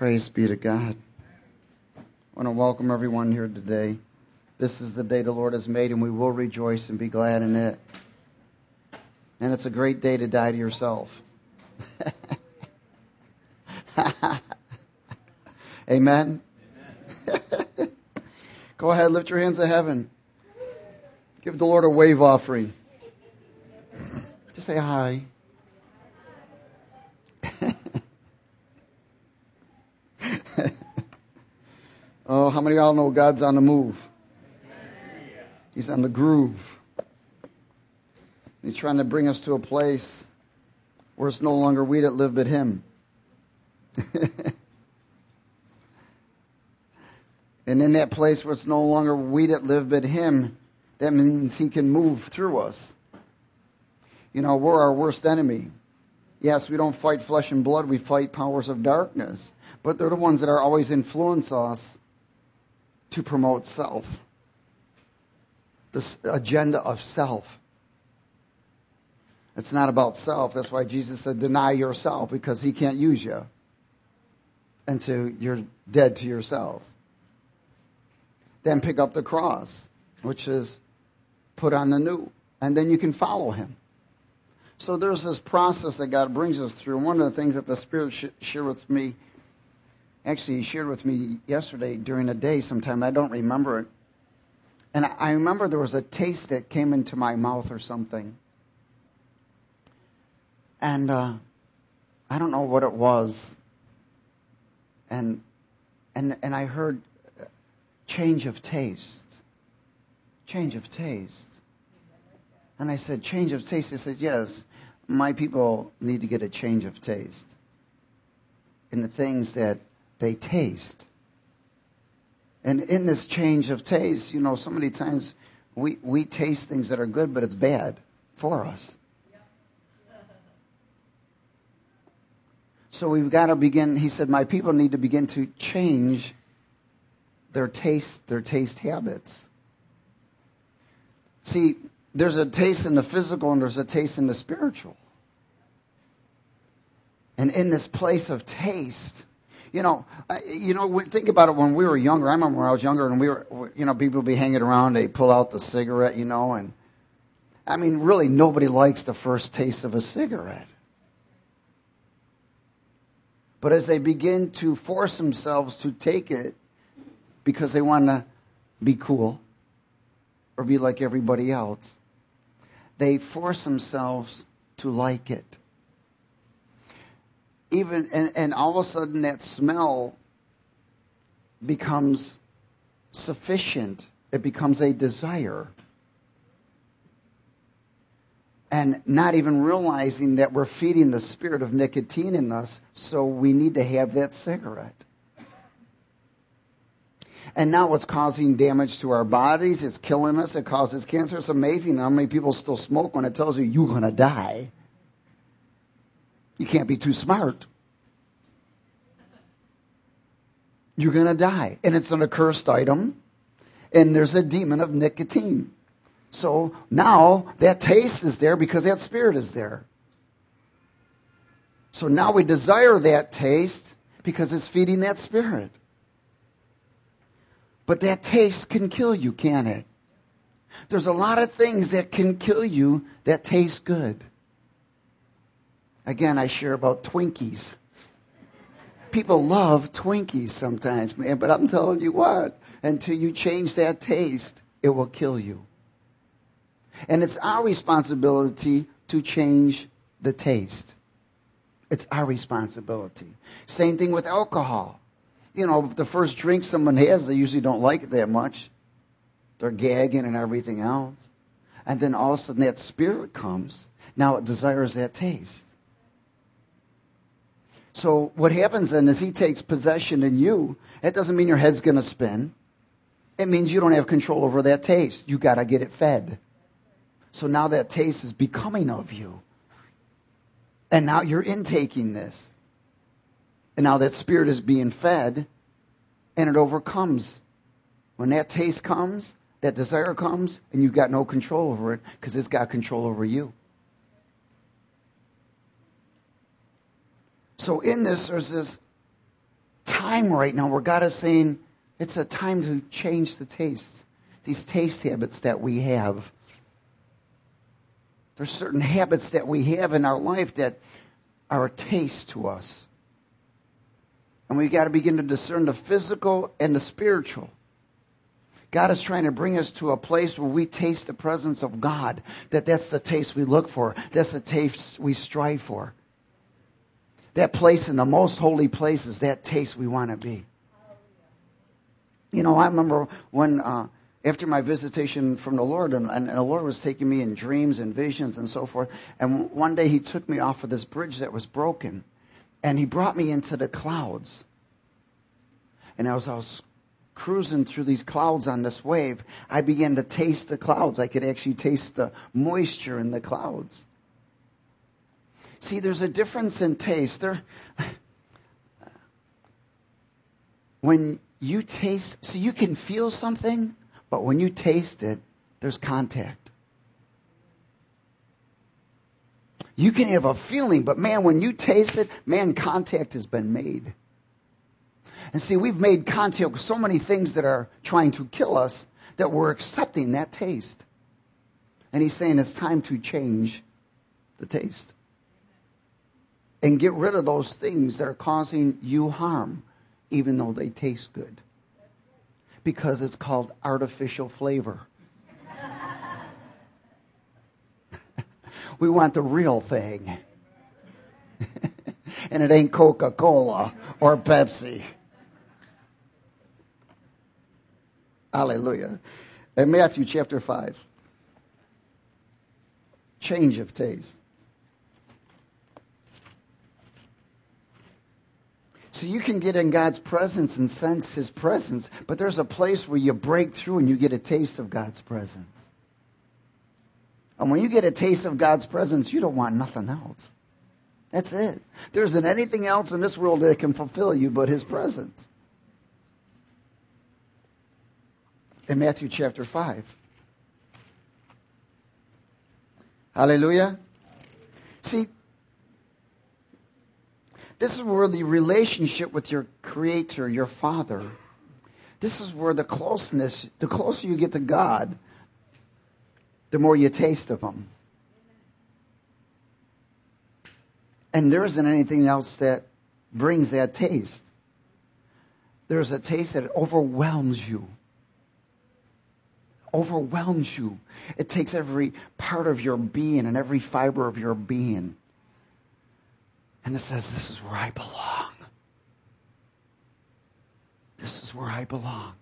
Praise be to God. I want to welcome everyone here today. This is the day the Lord has made, and we will rejoice and be glad in it. And it's a great day to die to yourself. Amen? Go ahead, lift your hands to heaven. Give the Lord a wave offering. Just say hi. Oh, how many of y'all know God's on the move? He's on the groove. He's trying to bring us to a place where it's no longer we that live but Him. And in that place where it's no longer we that live but Him, that means He can move through us. You know, we're our worst enemy. Yes, we don't fight flesh and blood, we fight powers of darkness. But they're the ones that are always influence us to promote self. This agenda of self. It's not about self. That's why Jesus said, deny yourself, because He can't use you until you're dead to yourself. Then pick up the cross, which is put on the new, and then you can follow Him. So there's this process that God brings us through. One of the things that the Spirit shared with me, actually He shared with me yesterday during the day sometime, I don't remember it. And I remember there was a taste that came into my mouth or something. And I don't know what it was. And I heard change of taste. Change of taste. And I said, change of taste? He said, yes, my people need to get a change of taste in the things that they taste. And in this change of taste, you know, so many times we taste things that are good, but it's bad for us. So we've got to begin, he said, my people need to begin to change their taste habits. See, there's a taste in the physical and there's a taste in the spiritual. And in this place of taste, think about it when we were younger. I remember when I was younger and people would be hanging around, they pull out the cigarette, and I mean, really nobody likes the first taste of a cigarette. But as they begin to force themselves to take it because they want to be cool or be like everybody else, they force themselves to like it. And all of a sudden that smell becomes sufficient. It becomes a desire. And not even realizing that we're feeding the spirit of nicotine in us, so we need to have that cigarette. And now it's causing damage to our bodies. It's killing us. It causes cancer. It's amazing how many people still smoke when it tells you you're going to die. You can't be too smart. You're going to die. And it's an accursed item. And there's a demon of nicotine. So now that taste is there because that spirit is there. So now we desire that taste because it's feeding that spirit. But that taste can kill you, can't it? There's a lot of things that can kill you that taste good. Again, I share about Twinkies. People love Twinkies sometimes, man, but I'm telling you what, until you change that taste, it will kill you. And it's our responsibility to change the taste. It's our responsibility. Same thing with alcohol. The first drink someone has, they usually don't like it that much. They're gagging and everything else. And then all of a sudden that spirit comes. Now it desires that taste. So what happens then is he takes possession in you. It doesn't mean your head's going to spin. It means you don't have control over that taste. You got to get it fed. So now that taste is becoming of you. And now you're intaking this. And now that spirit is being fed, and it overcomes. When that taste comes, that desire comes, and you've got no control over it because it's got control over you. So in this, there's this time right now where God is saying it's a time to change the taste. These taste habits that we have. There's certain habits that we have in our life that are a taste to us. And we've got to begin to discern the physical and the spiritual. God is trying to bring us to a place where we taste the presence of God. That's the taste we look for. That's the taste we strive for. That place in the most holy place is that taste we want to be. You know, I remember when, after my visitation from the Lord, and the Lord was taking me in dreams and visions and so forth, and one day He took me off of this bridge that was broken, and He brought me into the clouds. And as I was cruising through these clouds on this wave, I began to taste the clouds. I could actually taste the moisture in the clouds. See, there's a difference in taste. When you taste, so you can feel something, but when you taste it, there's contact. You can have a feeling, but man, when you taste it, man, contact has been made. And see, we've made contact with so many things that are trying to kill us that we're accepting that taste. And He's saying it's time to change the taste. And get rid of those things that are causing you harm, even though they taste good. Because it's called artificial flavor. We want the real thing. And it ain't Coca-Cola or Pepsi. Hallelujah. In Matthew chapter 5. Change of taste. So you can get in God's presence and sense His presence, but there's a place where you break through and you get a taste of God's presence. And when you get a taste of God's presence, you don't want nothing else. That's it. There isn't anything else in this world that can fulfill you but His presence. In Matthew chapter 5. Hallelujah. See, this is where the relationship with your Creator, your Father, this is where the closeness, the closer you get to God, the more you taste of Him. And there isn't anything else that brings that taste. There's a taste that overwhelms you. Overwhelms you. It takes every part of your being and every fiber of your being. And it says, this is where I belong. This is where I belong.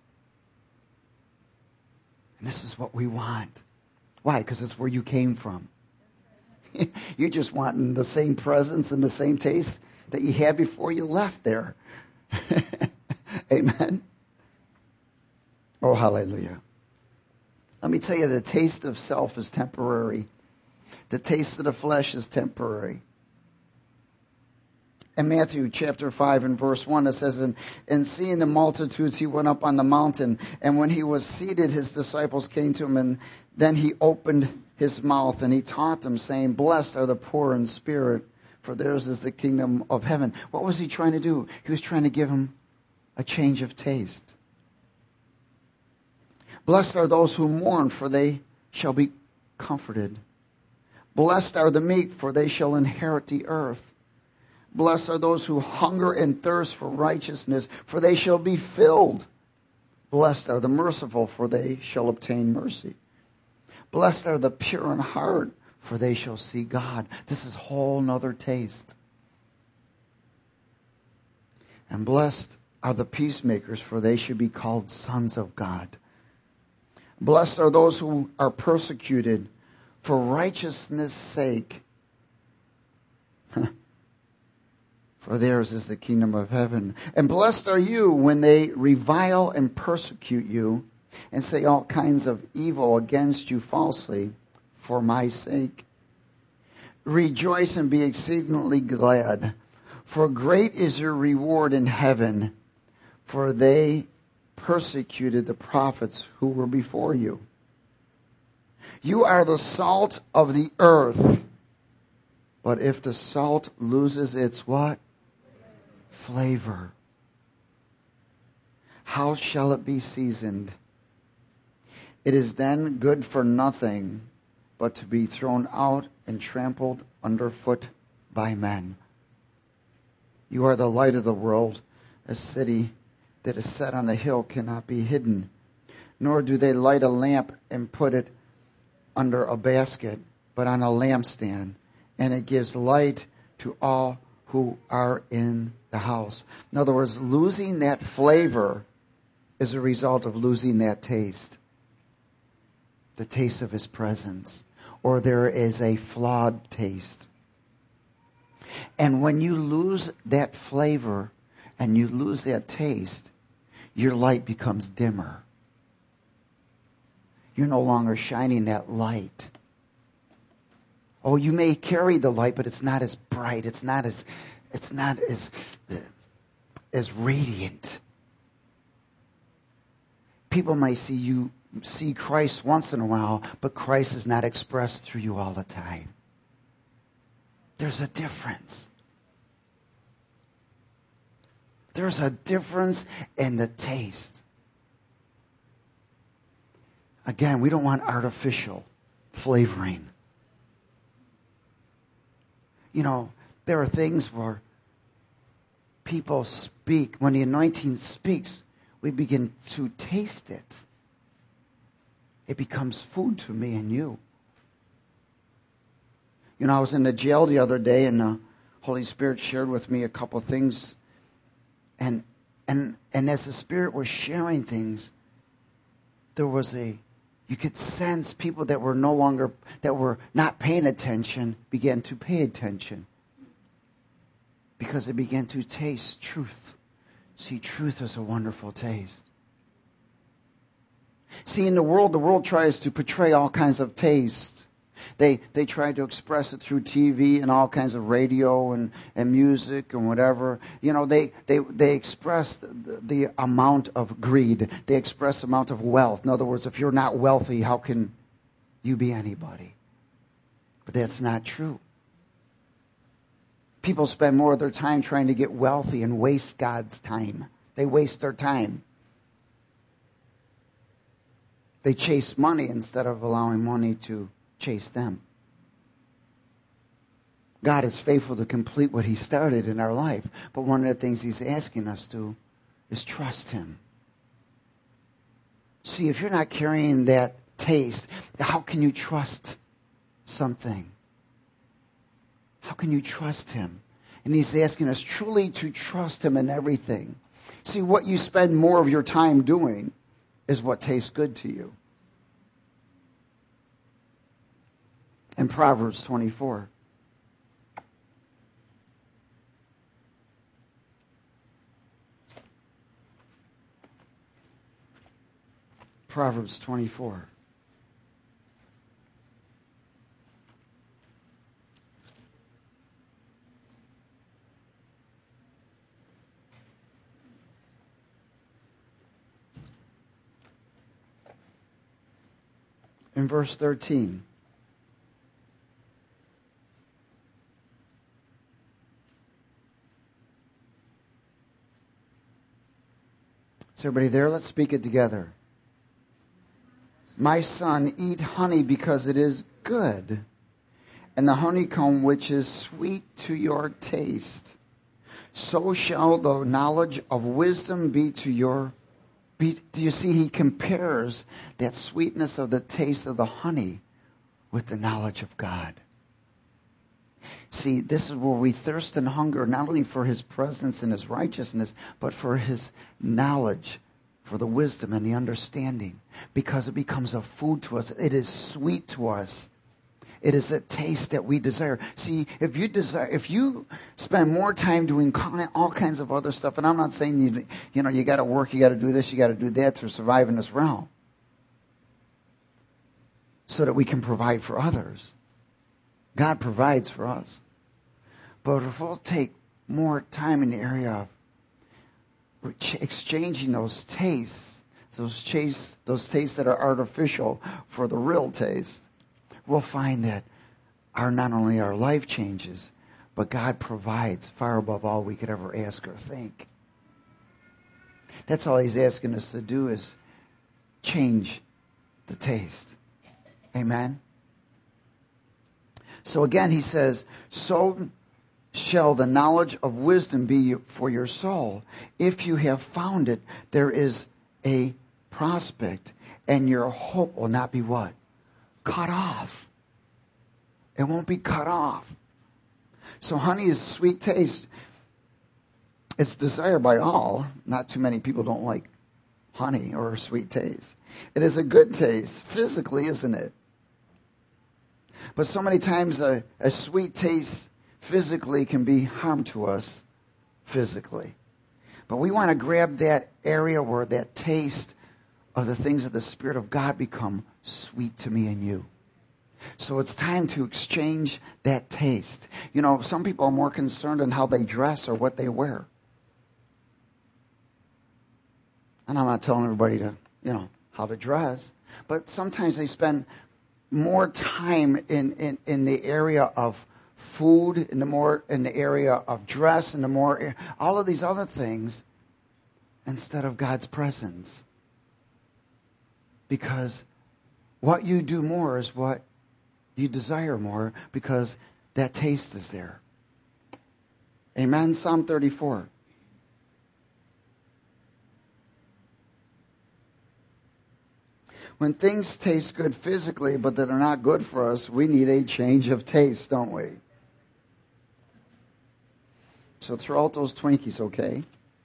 And this is what we want. Why? Because it's where you came from. You're just wanting the same presence and the same taste that you had before you left there. Amen. Oh, hallelujah. Let me tell you, the taste of self is temporary. The taste of the flesh is temporary. In Matthew chapter 5 and verse 1, it says, And seeing the multitudes, He went up on the mountain. And when He was seated, His disciples came to Him. And then He opened His mouth and He taught them, saying, Blessed are the poor in spirit, for theirs is the kingdom of heaven. What was He trying to do? He was trying to give them a change of taste. Blessed are those who mourn, for they shall be comforted. Blessed are the meek, for they shall inherit the earth. Blessed are those who hunger and thirst for righteousness, for they shall be filled. Blessed are the merciful, for they shall obtain mercy. Blessed are the pure in heart, for they shall see God. This is a whole nother taste. And blessed are the peacemakers, for they should be called sons of God. Blessed are those who are persecuted for righteousness' sake. For theirs is the kingdom of heaven. And blessed are you when they revile and persecute you and say all kinds of evil against you falsely for my sake. Rejoice and be exceedingly glad, for great is your reward in heaven, for they persecuted the prophets who were before you. You are the salt of the earth. But if the salt loses its what? Flavor. how shall it be seasoned? It is then good for nothing but to be thrown out and trampled underfoot by men. You are the light of the world. A city that is set on a hill cannot be hidden. Nor do they light a lamp and put it under a basket, but on a lampstand, and it gives light to all who are in the house. In other words, losing that flavor is a result of losing that taste. The taste of his presence. Or there is a flawed taste. And when you lose that flavor and you lose that taste, your light becomes dimmer. You're no longer shining that light. Oh, you may carry the light, but it's not as bright. It's not as radiant. People might see Christ once in a while, but Christ is not expressed through you all the time. There's a difference. There's a difference in the taste. Again, we don't want artificial flavoring. You know, there are things where people speak. When the anointing speaks, we begin to taste it. It becomes food to me and you. You know, I was in the jail the other day, and the Holy Spirit shared with me a couple things. And as the Spirit was sharing things, there was you could sense people that were not paying attention began to pay attention. Because they began to taste truth. See, truth is a wonderful taste. See, in the world tries to portray all kinds of taste. They try to express it through TV and all kinds of radio and music and whatever. You know, they express the amount of greed. They express the amount of wealth. In other words, if you're not wealthy, how can you be anybody? But that's not true. People spend more of their time trying to get wealthy and waste God's time. They waste their time. They chase money instead of allowing money to chase them. God is faithful to complete what he started in our life. But one of the things he's asking us to is trust him. See, if you're not carrying that taste, how can you trust something? How can you trust him? And he's asking us truly to trust him in everything. See, what you spend more of your time doing is what tastes good to you. In Proverbs 24. Proverbs 24. In verse 13. Is everybody there? Let's speak it together. My son, eat honey because it is good, and the honeycomb which is sweet to your taste. So shall the knowledge of wisdom be to your... Do you see, he compares that sweetness of the taste of the honey with the knowledge of God. See, this is where we thirst and hunger, not only for his presence and his righteousness, but for his knowledge, for the wisdom and the understanding, because it becomes a food to us. It is sweet to us. It is a taste that we desire. See, if you spend more time doing all kinds of other stuff, and I'm not saying you got to work, you got to do this, you got to do that to survive in this realm, so that we can provide for others. God provides for us. But if we'll take more time in the area of exchanging those tastes, those tastes that are artificial for the real taste, we'll find that not only our life changes, but God provides far above all we could ever ask or think. That's all he's asking us to do is change the taste. Amen? So again, he says, so shall the knowledge of wisdom be for your soul. If you have found it, there is a prospect, and your hope will not be what? Cut off. It won't be cut off. So honey is sweet taste. It's desired by all. Not too many people don't like honey or sweet taste. It is a good taste, physically, isn't it? But so many times a sweet taste physically can be harm to us physically. But we want to grab that area where that taste of the things of the Spirit of God become sweet to me and you. So it's time to exchange that taste. You know, some people are more concerned in how they dress or what they wear. And I'm not telling everybody to, how to dress. But sometimes they spend more time in the area of food, in the area of dress, and all of these other things, instead of God's presence. Because what you do more is what you desire more, because that taste is there. Amen. Psalm 34. When things taste good physically, but that are not good for us, we need a change of taste, don't we? So throw out those Twinkies, okay?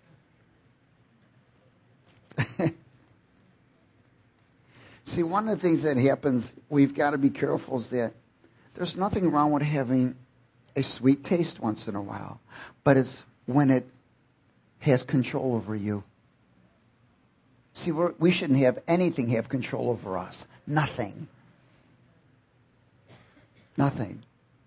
See, one of the things that happens, we've got to be careful, is that there's nothing wrong with having a sweet taste once in a while. But it's when it has control over you. See, we shouldn't have anything have control over us. Nothing. Nothing.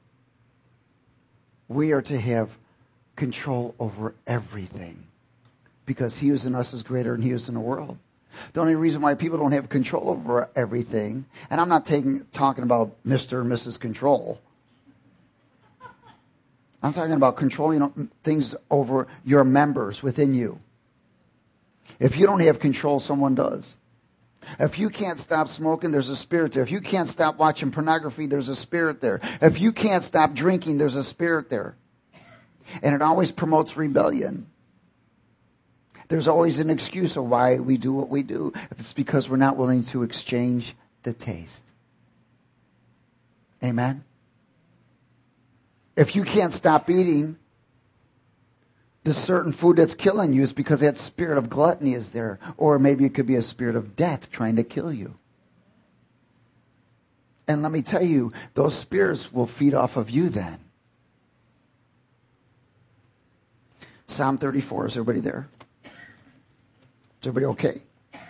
We are to have control over everything, because he who's in us is greater than he who's in the world. The only reason why people don't have control over everything, and I'm not talking about Mr. and Mrs. Control. I'm talking about controlling things over your members within you. If you don't have control, someone does. If you can't stop smoking, there's a spirit there. If you can't stop watching pornography, there's a spirit there. If you can't stop drinking, there's a spirit there. And it always promotes rebellion. There's always an excuse of why we do what we do. It's because we're not willing to exchange the taste. Amen? If you can't stop eating the certain food that's killing you, is because that spirit of gluttony is there. Or maybe it could be a spirit of death trying to kill you. And let me tell you, those spirits will feed off of you then. Psalm 34, is everybody there? Is everybody okay?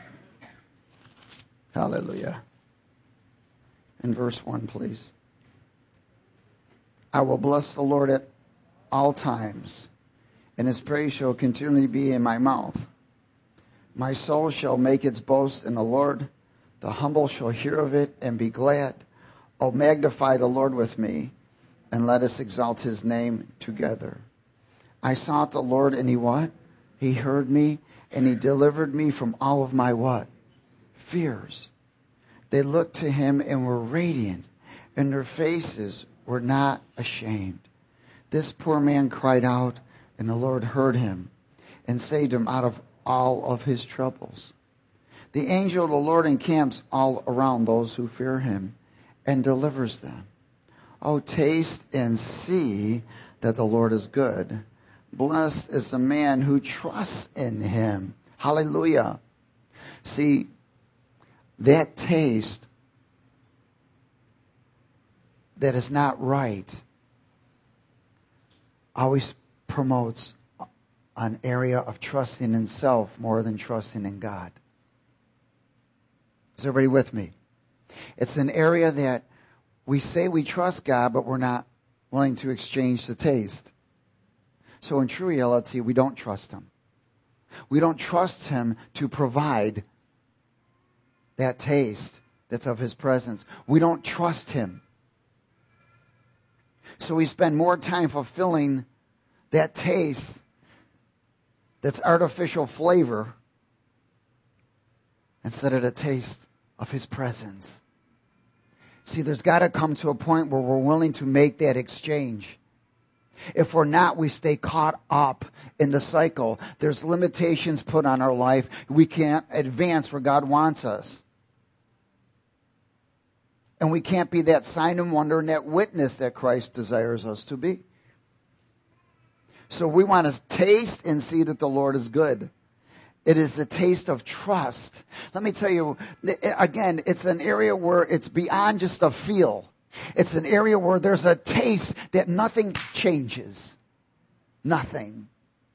Hallelujah. In verse 1, please. I will bless the Lord at all times, and his praise shall continually be in my mouth. My soul shall make its boast in the Lord. The humble shall hear of it and be glad. O magnify the Lord with me, and let us exalt his name together. I sought the Lord, and he what? He heard me, and he delivered me from all of my what? Fears. They looked to him and were radiant, and their faces were not ashamed. This poor man cried out, and the Lord heard him and saved him out of all of his troubles. The angel of the Lord encamps all around those who fear him and delivers them. Oh, taste and see that the Lord is good. Blessed is the man who trusts in him. Hallelujah. See, that taste that is not right always promotes an area of trusting in self more than trusting in God. Is everybody with me? It's an area that we say we trust God, but we're not willing to exchange the taste. So in true reality, we don't trust him. We don't trust him to provide that taste that's of his presence. We don't trust him. So we spend more time fulfilling that taste that's artificial flavor instead of the taste of his presence. See, there's got to come to a point where we're willing to make that exchange. If we're not, we stay caught up in the cycle. There's limitations put on our life. We can't advance where God wants us. And we can't be that sign and wonder and that witness that Christ desires us to be. So we want to taste and see that the Lord is good. It is the taste of trust. Let me tell you, again, it's an area where it's beyond just a feel. It's an area where there's a taste that nothing changes. Nothing.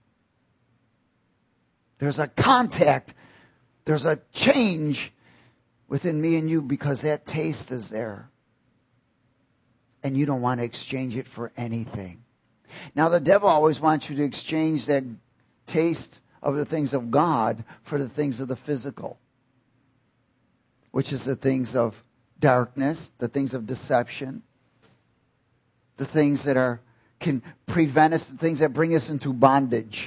There's a contact. There's a change within me and you because that taste is there. And you don't want to exchange it for anything. Now, the devil always wants you to exchange that taste of the things of God for the things of the physical, which is the things of darkness, the things of deception, the things that can prevent us, the things that bring us into bondage.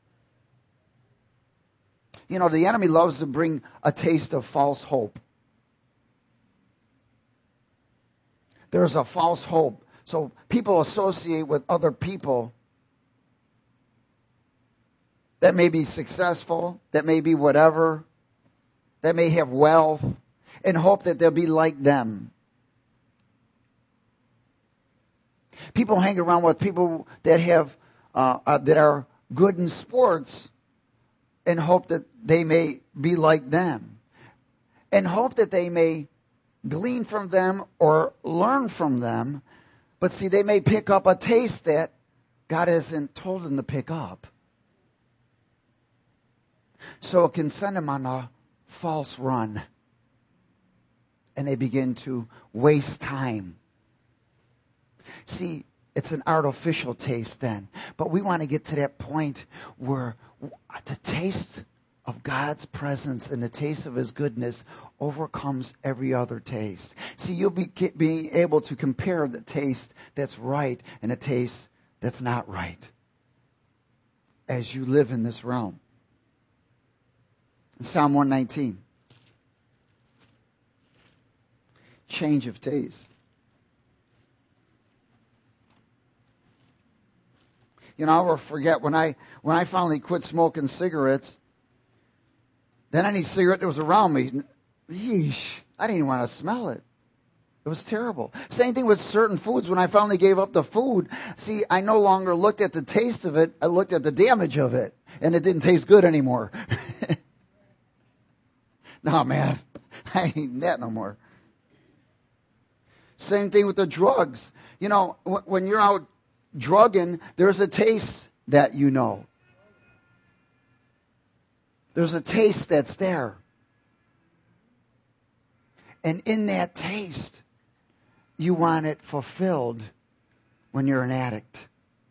You know, the enemy loves to bring a taste of false hope. There's a false hope. So people associate with other people that may be successful, that may be whatever, that may have wealth, and hope that they'll be like them. People hang around with people that have that are good in sports and hope that they may be like them, and hope that they may glean from them or learn from them. But see, they may pick up a taste that God hasn't told them to pick up. So it can send them on a false run. And they begin to waste time. See, it's an artificial taste then. But we want to get to that point where the taste of God's presence and the taste of his goodness overcomes every other taste. See, you'll be able to compare the taste that's right and the taste that's not right as you live in this realm. In Psalm 119, change of taste. You know, I'll never forget when I finally quit smoking cigarettes, then any cigarette that was around me, yeesh, I didn't even want to smell it. It was terrible. Same thing with certain foods. When I finally gave up the food, see, I no longer looked at the taste of it. I looked at the damage of it. And it didn't taste good anymore. No, man, I ain't eating that no more. Same thing with the drugs. You know, when you're out drugging, there's a taste that you know. There's a taste that's there. And in that taste, you want it fulfilled when you're an addict.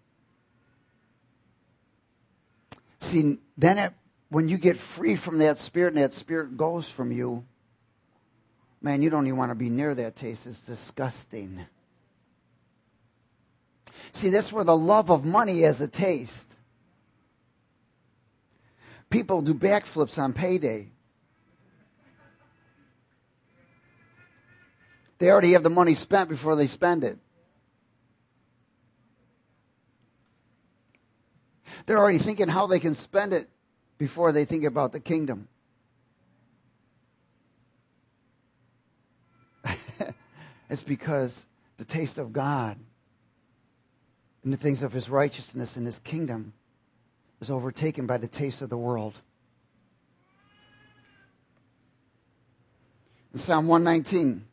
See, then when you get free from that spirit and that spirit goes from you, man, you don't even want to be near that taste. It's disgusting. See, that's where the love of money has a taste. People do backflips on payday. They already have the money spent before they spend it. They're already thinking how they can spend it before they think about the kingdom. It's because the taste of God and the things of his righteousness and his kingdom is overtaken by the taste of the world. In Psalm 119,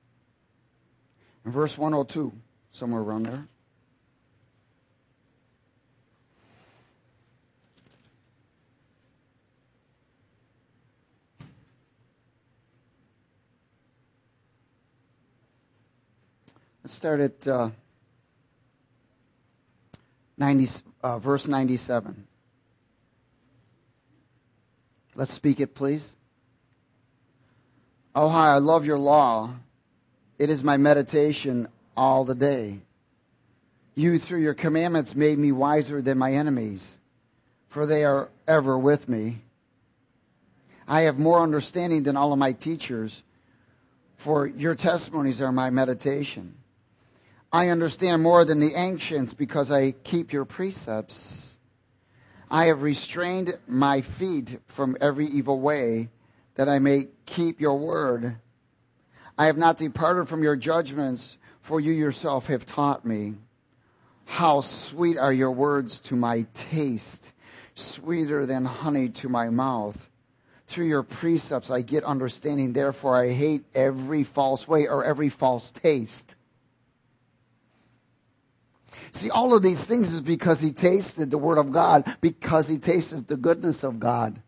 in verse 102, somewhere around there. Let's start at verse 97. Let's speak it, please. Oh, how I love your law. It is my meditation all the day. You, through your commandments, made me wiser than my enemies, for they are ever with me. I have more understanding than all of my teachers, for your testimonies are my meditation. I understand more than the ancients because I keep your precepts. I have restrained my feet from every evil way, that I may keep your word. I have not departed from your judgments, for you yourself have taught me. How sweet are your words to my taste, sweeter than honey to my mouth. Through your precepts I get understanding, therefore I hate every false way or every false taste. See, all of these things is because he tasted the word of God, because he tasted the goodness of God.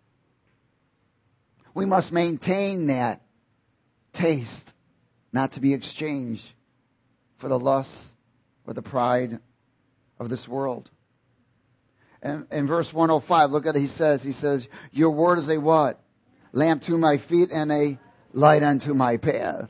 We must maintain that taste, not to be exchanged for the lust or the pride of this world. And in verse 105, look at it, he says, your word is a what? Lamp to my feet and a light unto my path.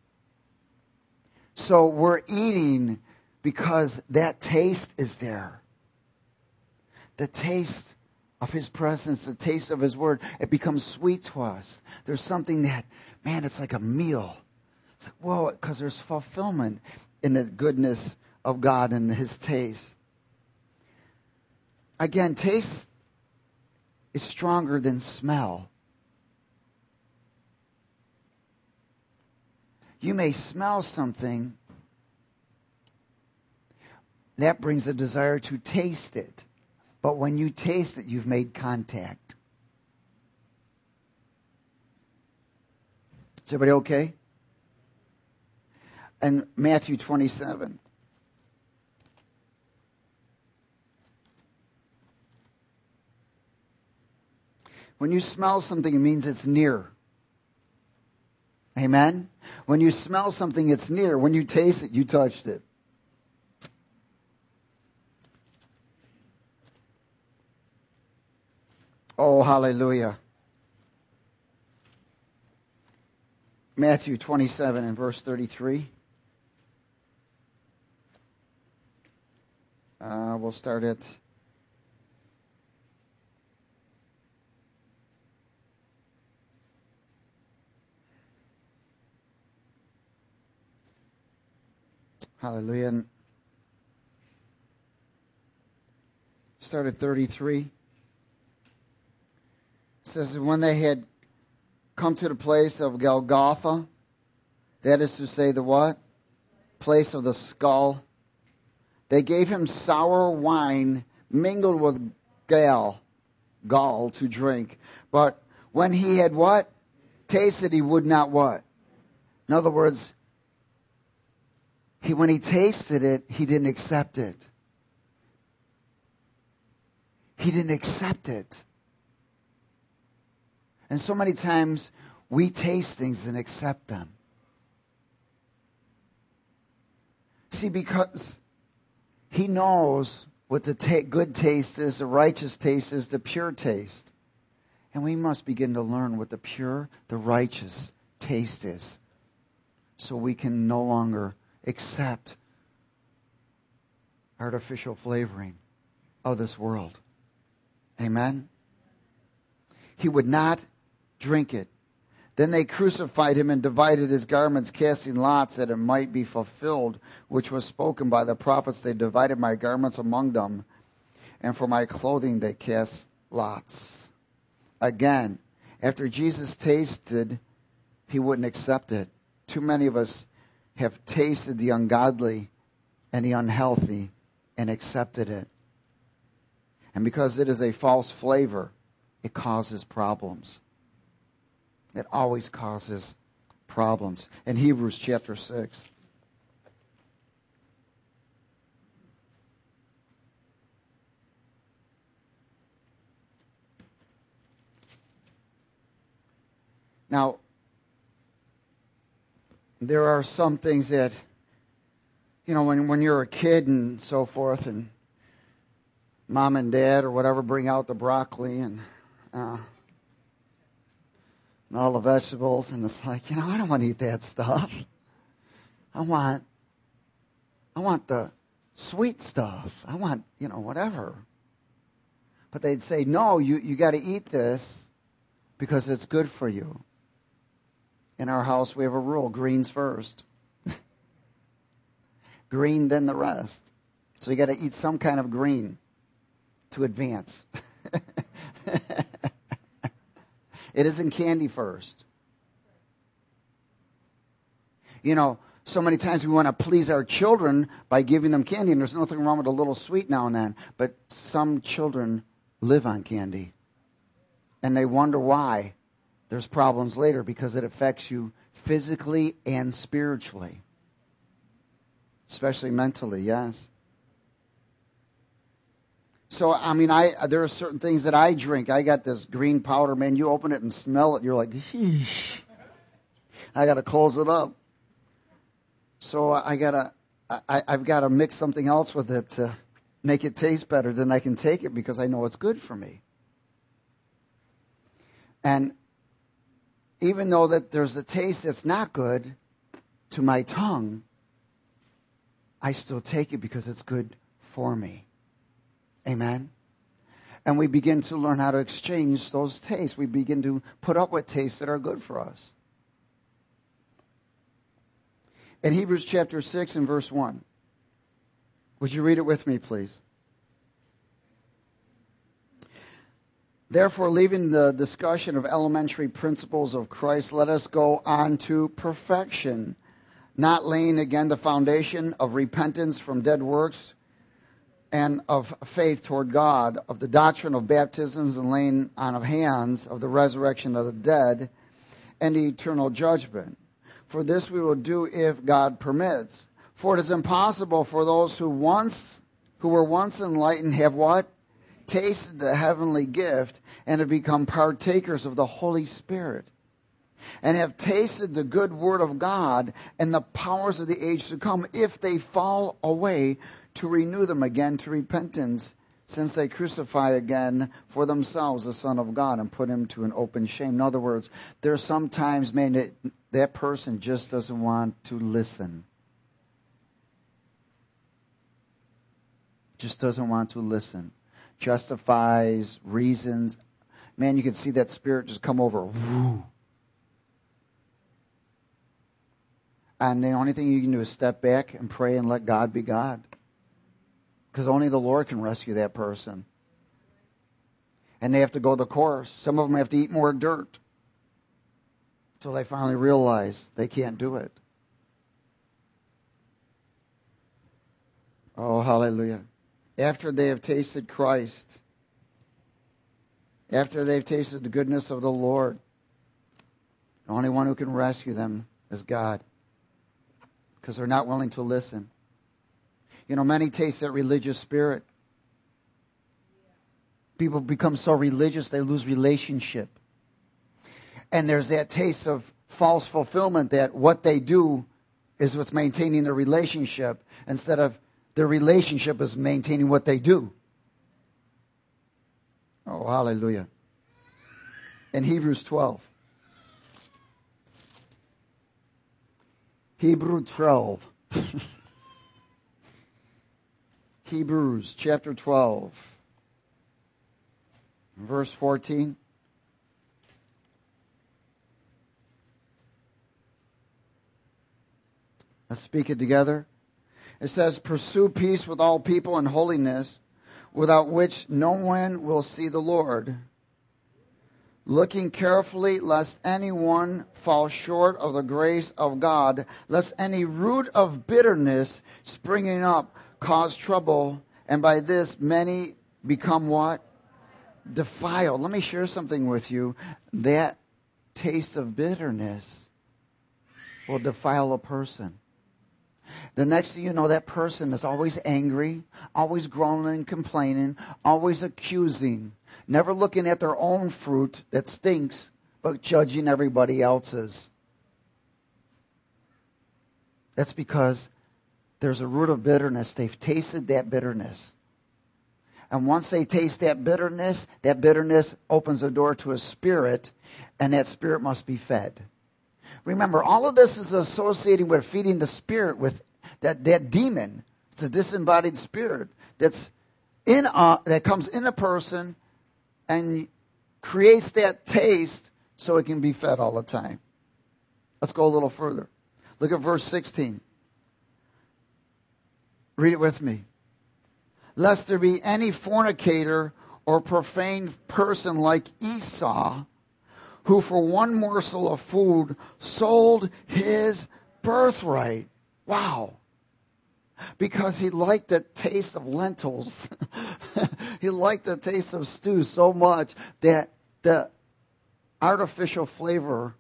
So we're eating because that taste is there. The taste of his presence, the taste of his word, it becomes sweet to us. There's something that, man, it's like a meal. It's like, whoa, because there's fulfillment in the goodness of God and his taste. Again, taste is stronger than smell. You may smell something, that brings a desire to taste it. But when you taste it, you've made contact. Is everybody okay? And Matthew 27. When you smell something, it means it's near. Amen? When you smell something, it's near. When you taste it, you touched it. Oh, hallelujah. Matthew 27 and verse 33. We'll start at hallelujah. Start at 33. It says, when they had come to the place of Golgotha, that is to say the what? Place of the skull. They gave him sour wine mingled with gall to drink. But when he had what? Tasted, he would not what? In other words, when he tasted it, he didn't accept it. He didn't accept it. And so many times we taste things and accept them. See, because he knows what the good taste is, the righteous taste is, the pure taste. And we must begin to learn what the pure, the righteous taste is, so we can no longer accept artificial flavoring of this world. Amen? He would not drink it. Then they crucified him and divided his garments, casting lots that it might be fulfilled, which was spoken by the prophets. They divided my garments among them, and for my clothing they cast lots. Again, after Jesus tasted, he wouldn't accept it. Too many of us have tasted the ungodly and the unhealthy and accepted it. And because it is a false flavor, it causes problems. It always causes problems. In Hebrews chapter 6. Now, there are some things that, when you're a kid and so forth, and mom and dad or whatever bring out the broccoli and all the vegetables, and it's like, I don't want to eat that stuff. I want the sweet stuff. I want, whatever. But they'd say, no, you got to eat this, because it's good for you. In our house, we have a rule: greens first. Green, then the rest. So you got to eat some kind of green to advance. It isn't candy first. You know, so many times we want to please our children by giving them candy, and there's nothing wrong with a little sweet now and then. But some children live on candy, and they wonder why. There's problems later because it affects you physically and spiritually, especially mentally, yes. So, I mean, there are certain things that I drink. I got this green powder, man. You open it and smell it, you're like, sheesh. I got to close it up. So I've got to mix something else with it to make it taste better. Then I can take it because I know it's good for me. And even though that there's a taste that's not good to my tongue, I still take it because it's good for me. Amen? And we begin to learn how to exchange those tastes. We begin to put up with tastes that are good for us. In Hebrews chapter 6 and verse 1. Would you read it with me, please? Therefore, leaving the discussion of elementary principles of Christ, let us go on to perfection, not laying again the foundation of repentance from dead works and of faith toward God, of the doctrine of baptisms and laying on of hands, of the resurrection of the dead, and the eternal judgment. For this we will do if God permits. For it is impossible for those who were once enlightened have what? Tasted the heavenly gift and have become partakers of the Holy Spirit, and have tasted the good word of God and the powers of the age to come, if they fall away, to renew them again to repentance, since they crucify again for themselves the Son of God and put him to an open shame. In other words, there's sometimes, man, that person just doesn't want to listen. Just doesn't want to listen. Justifies, reasons. Man, you can see that spirit just come over. Woo. And the only thing you can do is step back and pray and let God be God. Because only the Lord can rescue that person. And they have to go the course. Some of them have to eat more dirt until they finally realize they can't do it. Oh, hallelujah. After they have tasted Christ, after they've tasted the goodness of the Lord, the only one who can rescue them is God, because they're not willing to listen. You know, many taste that religious spirit. People become so religious they lose relationship. And there's that taste of false fulfillment that what they do is what's maintaining the relationship, instead of their relationship is maintaining what they do. Oh, hallelujah. In Hebrews 12. Hebrews 12. Hebrews chapter 12. Verse 14. Let's speak it together. It says, pursue peace with all people and holiness, without which no one will see the Lord. Looking carefully, lest anyone fall short of the grace of God, lest any root of bitterness springing up cause trouble, and by this many become what? Defiled. Let me share something with you. That taste of bitterness will defile a person. The next thing you know, that person is always angry, always groaning and complaining, always accusing, never looking at their own fruit that stinks, but judging everybody else's. That's because there's a root of bitterness. They've tasted that bitterness. And once they taste that bitterness opens a door to a spirit, and that spirit must be fed. Remember, all of this is associating with feeding the spirit, with that demon, the disembodied spirit that comes in a person and creates that taste so it can be fed all the time. Let's go a little further. Look at verse 16. Read it with me. Lest there be any fornicator or profane person like Esau, who for one morsel of food sold his birthright. Wow. Because he liked the taste of lentils. He liked the taste of stew so much that the artificial flavor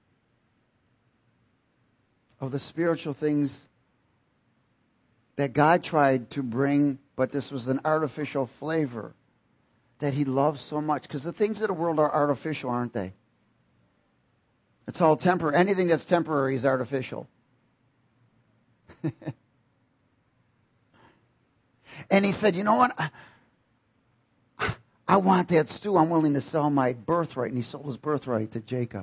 of the spiritual things that God tried to bring, but this was an artificial flavor that he loved so much. Because the things of the world are artificial, aren't they? It's all temporary. Anything that's temporary is artificial. And he said, you know what? I want that stew. I'm willing to sell my birthright. And he sold his birthright to Jacob.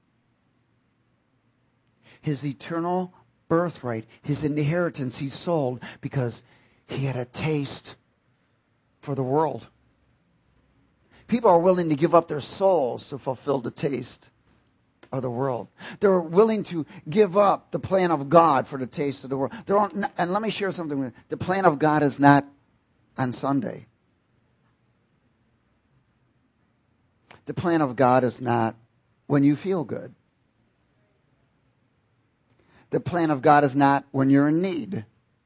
His eternal birthright, his inheritance, he sold because he had a taste for the world. People are willing to give up their souls to fulfill the taste of the world. They're willing to give up the plan of God for the taste of the world. And let me share something with you. The plan of God is not on Sunday. The plan of God is not when you feel good. The plan of God is not when you're in need.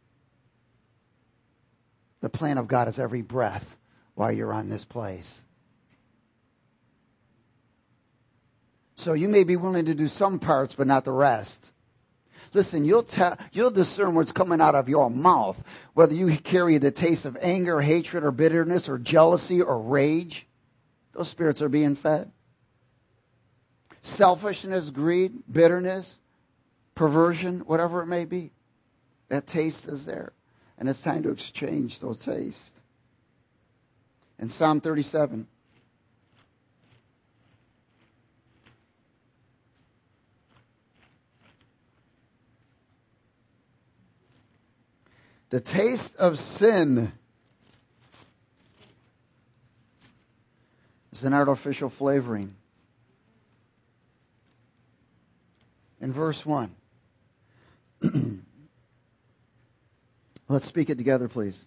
The plan of God is every breath while you're on this place. So you may be willing to do some parts, but not the rest. Listen, you'll discern what's coming out of your mouth, whether you carry the taste of anger, hatred, or bitterness, or jealousy, or rage. Those spirits are being fed. Selfishness, greed, bitterness, perversion, whatever it may be. That taste is there. And it's time to exchange those tastes. In Psalm 37. The taste of sin is an artificial flavoring. In verse 1. Let's speak it together, please.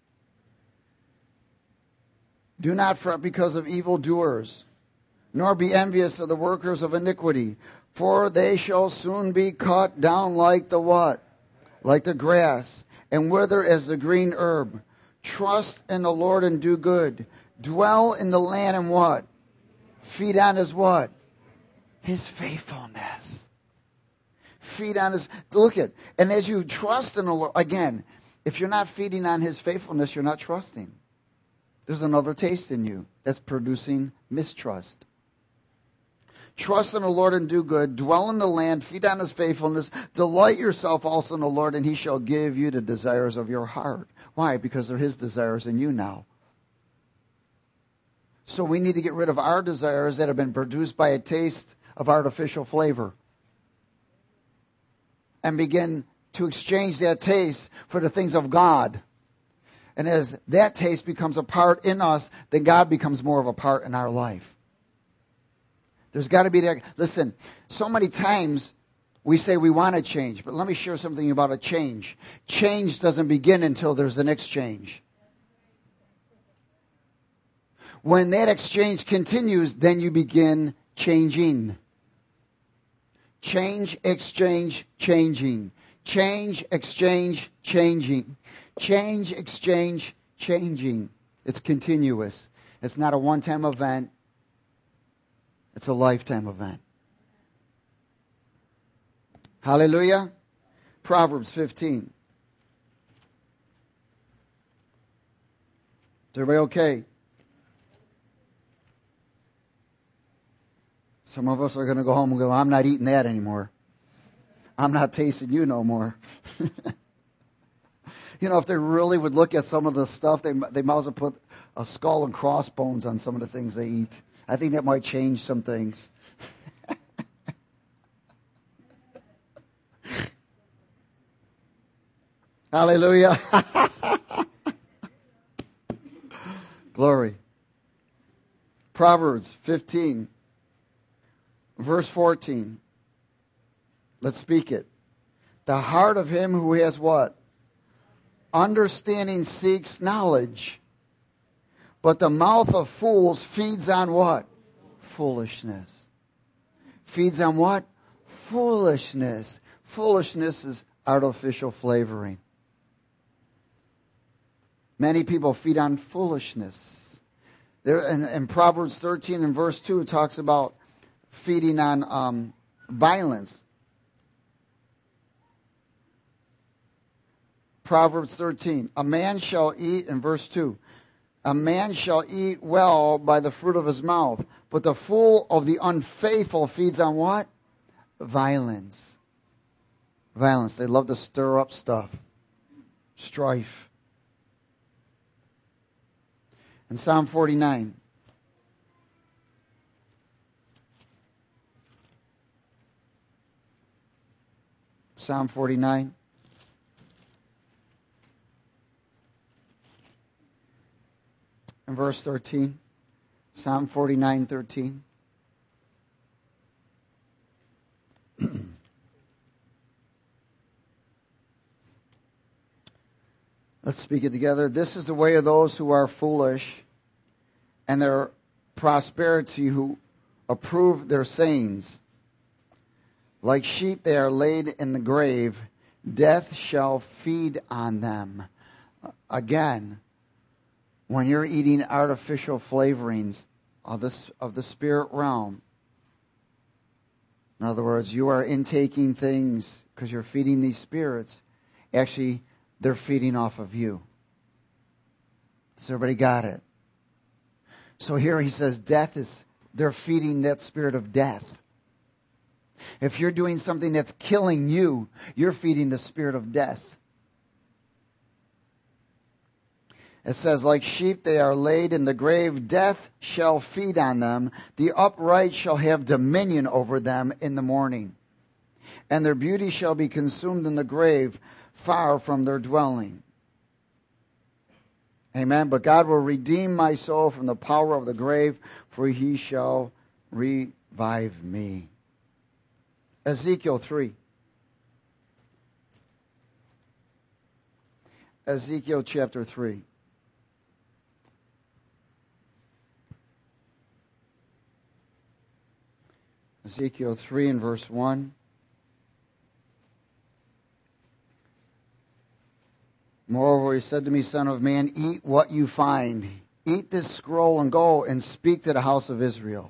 Do not fret because of evildoers, nor be envious of the workers of iniquity, for they shall soon be cut down like the what? Like the grass, and wither as the green herb. Trust in the Lord and do good. Dwell in the land and what? Feed on his what? His faithfulness. Feed on his... Look at, and as you trust in the Lord, again, if you're not feeding on his faithfulness, you're not trusting. There's another taste in you that's producing mistrust. Trust in the Lord and do good. Dwell in the land. Feed on his faithfulness. Delight yourself also in the Lord, and he shall give you the desires of your heart. Why? Because they're his desires in you now. So we need to get rid of our desires that have been produced by a taste of artificial flavor. And begin to exchange that taste for the things of God. And as that taste becomes a part in us, then God becomes more of a part in our life. There's got to be that. Listen, so many times we say we want to change, but let me share something about a change. Change doesn't begin until there's an exchange. When that exchange continues, then you begin changing. Change, exchange, changing. Change, exchange, changing. Change, exchange, changing. It's continuous. It's not a one-time event. It's a lifetime event. Hallelujah. Proverbs 15. Is everybody okay? Some of us are going to go home and go, I'm not eating that anymore. I'm not tasting you no more. You know, if they really would look at some of the stuff, they might as well put a skull and crossbones on some of the things they eat. I think that might change some things. Hallelujah. Glory. Proverbs 15. Verse 14. Let's speak it. The heart of him who has what? Understanding seeks knowledge. But the mouth of fools feeds on what? Foolishness. Feeds on what? Foolishness. Foolishness is artificial flavoring. Many people feed on foolishness. There, in Proverbs 13 and verse 2, it talks about feeding on violence. Proverbs 13. A man shall eat, in verse 2, a man shall eat well by the fruit of his mouth, but the fool of the unfaithful feeds on what? Violence. Violence. They love to stir up stuff. Strife. In Psalm 49. Psalm 49. In verse 13. Psalm 49, 13. Let's speak it together. This is the way of those who are foolish, and their prosperity who approve their sayings. Like sheep they are laid in the grave. Death shall feed on them. Again, when you're eating artificial flavorings of the spirit realm, in other words, you are intaking things because you're feeding these spirits. Actually, they're feeding off of you. So everybody got it? So here he says they're feeding that spirit of death. If you're doing something that's killing you, you're feeding the spirit of death. It says, like sheep they are laid in the grave, death shall feed on them. The upright shall have dominion over them in the morning. And their beauty shall be consumed in the grave, far from their dwelling. Amen. But God will redeem my soul from the power of the grave, for he shall revive me. Ezekiel 3. Ezekiel chapter 3. Ezekiel 3 and verse 1. Moreover, he said to me, Son of man, eat what you find. Eat this scroll and go and speak to the house of Israel.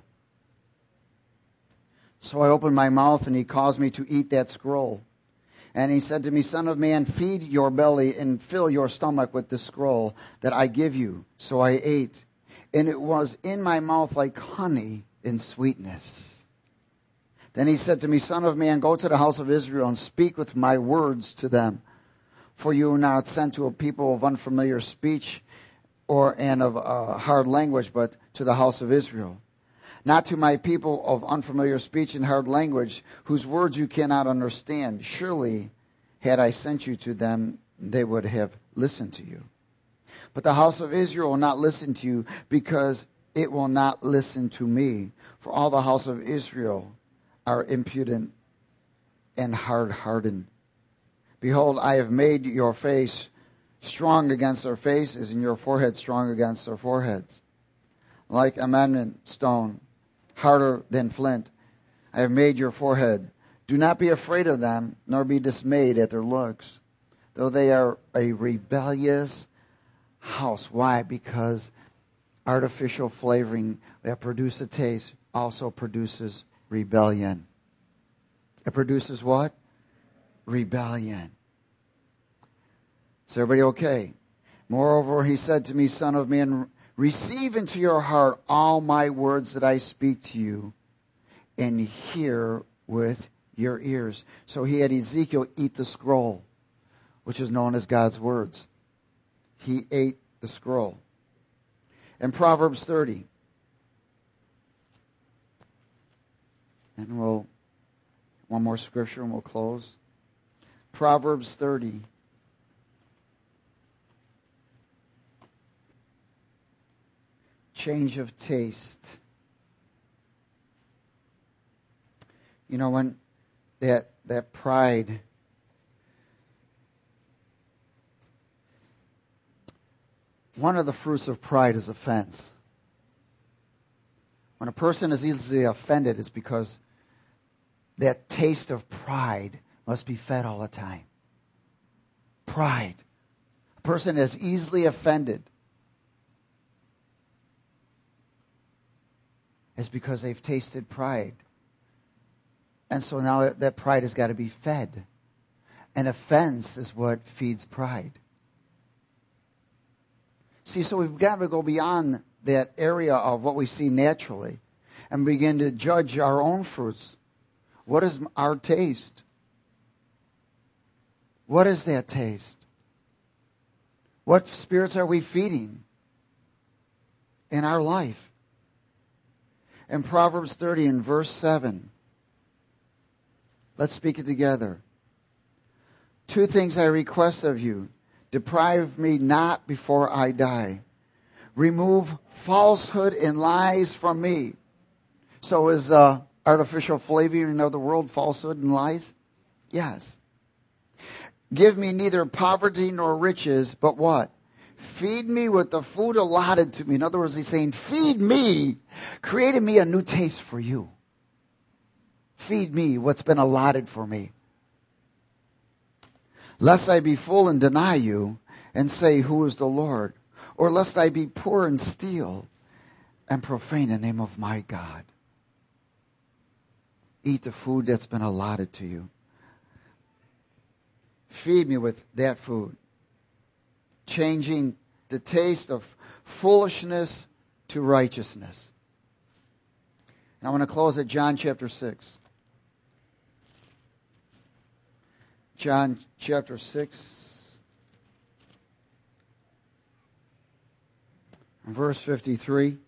So I opened my mouth, and he caused me to eat that scroll. And he said to me, Son of man, feed your belly and fill your stomach with the scroll that I give you. So I ate, and it was in my mouth like honey in sweetness. Then he said to me, Son of man, go to the house of Israel and speak with my words to them. For you are not sent to a people of unfamiliar speech and of hard language, but to the house of Israel. Not to my people of unfamiliar speech and hard language, whose words you cannot understand. Surely, had I sent you to them, they would have listened to you. But the house of Israel will not listen to you, because it will not listen to me. For all the house of Israel are impudent and hard-hardened. Behold, I have made your face strong against their faces, and your forehead strong against their foreheads. Like amendment stone, harder than flint, I have made your forehead. Do not be afraid of them, nor be dismayed at their looks, though they are a rebellious house. Why? Because artificial flavoring that produces a taste also produces rebellion. It produces what? Rebellion. Is everybody okay? Moreover, he said to me, Son of man, receive into your heart all my words that I speak to you, and hear with your ears. So he had Ezekiel eat the scroll, which is known as God's words. He ate the scroll. In Proverbs 30, and one more scripture and we'll close. Proverbs 30. Change of taste. You know, when that pride, one of the fruits of pride is offense. When a person is easily offended, it's because that taste of pride must be fed all the time. Pride. A person is easily offended is because they've tasted pride. And so now that pride has got to be fed. And offense is what feeds pride. See, so we've got to go beyond that area of what we see naturally and begin to judge our own fruits. What is our taste? What is that taste? What spirits are we feeding in our life? In Proverbs 30 and verse 7, let's speak it together. 2 things I request of you. Deprive me not before I die. Remove falsehood and lies from me. So is artificial flavoring of the world falsehood and lies? Yes. Give me neither poverty nor riches, but what? Feed me with the food allotted to me. In other words, he's saying, feed me. Create in me a new taste for you. Feed me what's been allotted for me. Lest I be full and deny you and say, who is the Lord? Or lest I be poor and steal and profane the name of my God. Eat the food that's been allotted to you. Feed me with that food. Changing the taste of foolishness to righteousness. And I want to close at John chapter 6. John chapter 6, verse 53.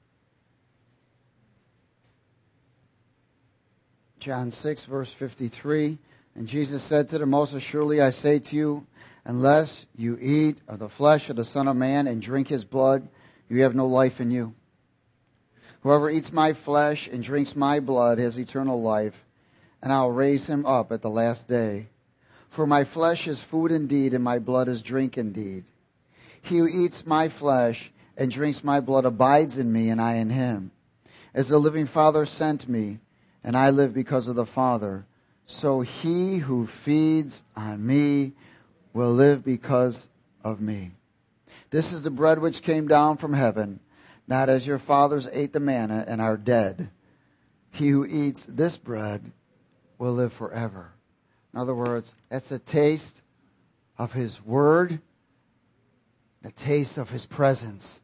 John 6, verse 53. And Jesus said to them, most assuredly I say to you, unless you eat of the flesh of the Son of Man and drink his blood, you have no life in you. Whoever eats my flesh and drinks my blood has eternal life, and I will raise him up at the last day. For my flesh is food indeed, and my blood is drink indeed. He who eats my flesh and drinks my blood abides in me, and I in him. As the living Father sent me, and I live because of the Father, so he who feeds on me will live because of me. This is the bread which came down from heaven, not as your fathers ate the manna and are dead. He who eats this bread will live forever. In other words, that's a taste of his word, a taste of his presence.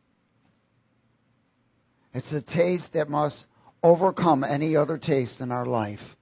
It's a taste that must overcome any other taste in our life.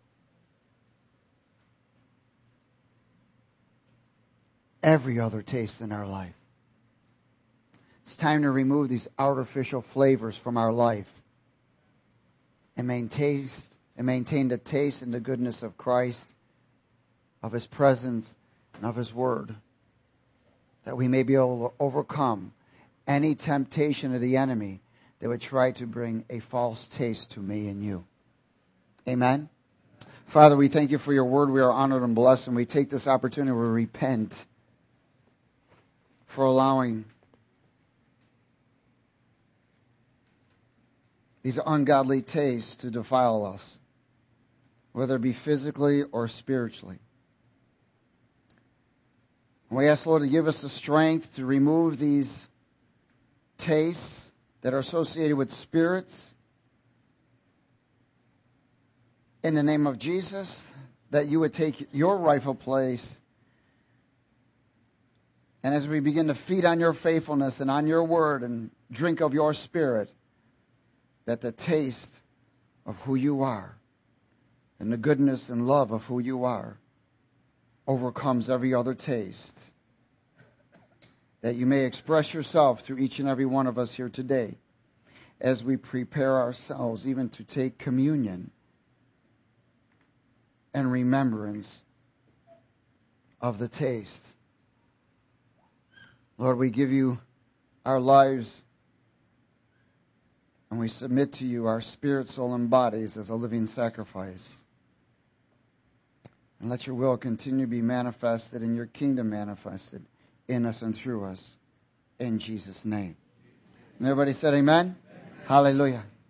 Every other taste in our life. It's time to remove these artificial flavors from our life and maintain the taste and the goodness of Christ, of his presence, and of his word, that we may be able to overcome any temptation of the enemy that would try to bring a false taste to me and you. Amen? Father, we thank you for your word. We are honored and blessed, and we take this opportunity to repent for allowing these ungodly tastes to defile us, whether it be physically or spiritually. And we ask, Lord, to give us the strength to remove these tastes that are associated with spirits. In the name of Jesus, that you would take your rightful place. And as we begin to feed on your faithfulness and on your word and drink of your spirit, that the taste of who you are and the goodness and love of who you are overcomes every other taste. That you may express yourself through each and every one of us here today as we prepare ourselves even to take communion and remembrance of the taste. Lord, we give you our lives and we submit to you our spirit, soul, and bodies as a living sacrifice. And let your will continue to be manifested and your kingdom manifested in us and through us. In Jesus' name. And everybody said amen? Hallelujah.